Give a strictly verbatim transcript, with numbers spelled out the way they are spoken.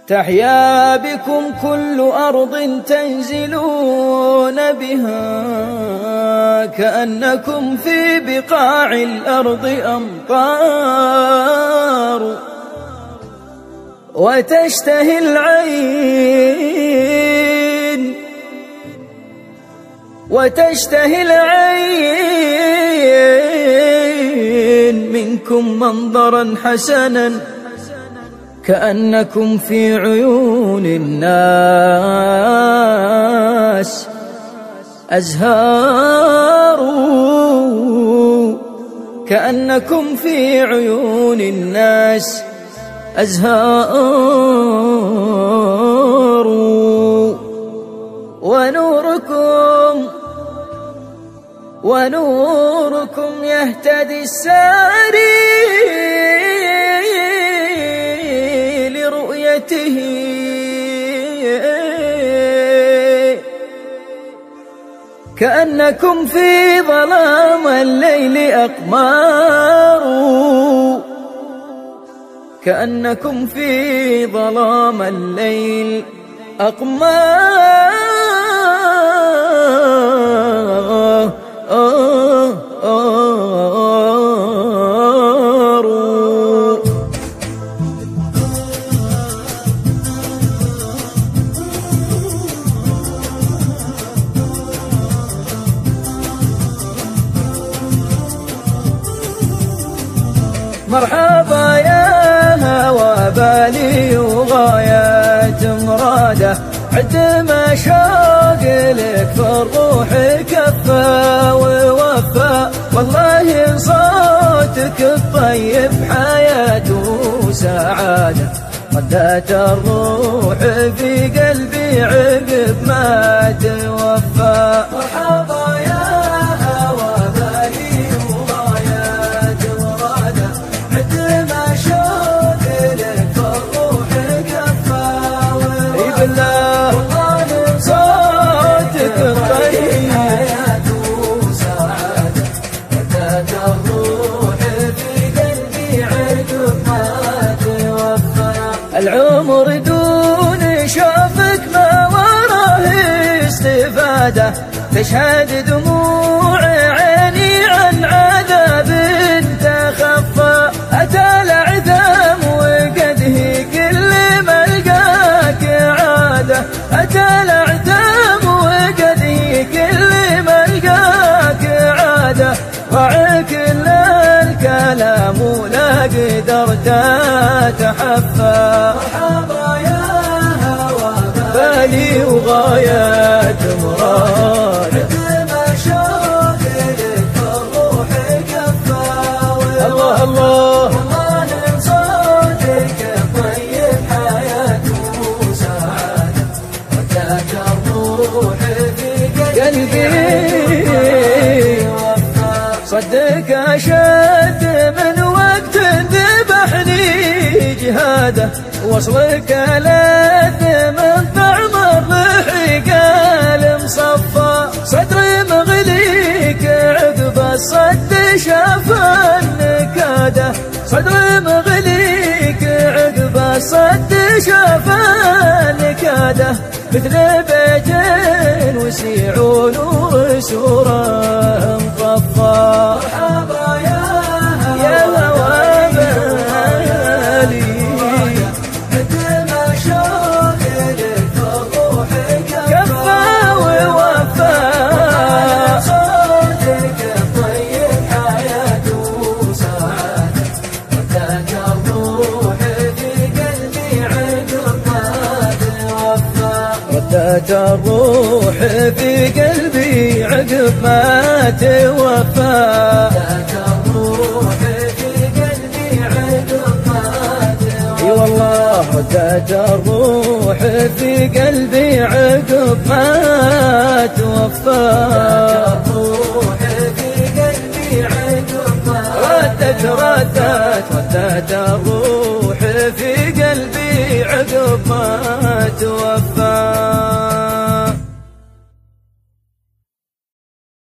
تحيا بكم كل أرض تنزلون بها، كأنكم في بقاع الأرض أمطار. وتشتهي العين وتشتهي العين منكم منظرا حسنا، كأنكم في عيون الناس أزهار. كأنكم في عيون الناس أزهار. ونوركم ونوركم يهتدي الساري لرؤيته، كأنكم في ظلام الليل أقمار. كأنكم في ظلام الليل أقمار. مرحبا يا هوى بالي وغايات مراده، عندما شوق لك فالروح كفى ووفى. والله صوتك الطيب حياته سعادة، ردات الروح في قلبي عقب ما توفى. مرحبا يا هوى بالي وغايات مراده، عندما شوق لك فالروح كفى ووفى. والله صوتك الطيب حياته سعادة، ردات الروح في قلبي عقب ما توفى. العمر دون شوفك ما وراه استفادة، تشهد دموع عيني عن عذاب تخفى. أتى العثام وقده كل ما لقاك عادة، أتى العثام وقده كل ما لقاك عادة. ضاع كل الكلام ولا قدرت أتحفى. مرحبا يا هوى بالي وغايات مراد، عندما شوق لك الروح كفى. الله الله والله صوتك طيب حياته سعادة، ردات الروح في قلبي صدق أشد من وقت ذبحني جهاده. وصلك لذ من طعم الرحيق المصفى، صدري مغليك عقب الصد شاف النكاده. صدري مغليك عقب الصد شاف النكاده، مثل بيتين وسيعون وسوره مطفى. مرحبا يا هوى بالي، عندما شوق لك الروح كفى ووفى. صوتك الطيب حياته سعادة، ردات الروح في قلبي عقب ما توفى. ردات الروح في قلبي عقب ما توفى. ردات الروح في قلبي عقب ما توفى. اي والله ردات الروح في قلبي عقب ما توفى. ردات الروح في قلبي عقب ما ردت ردت ردت الروح في قلبي عقب ما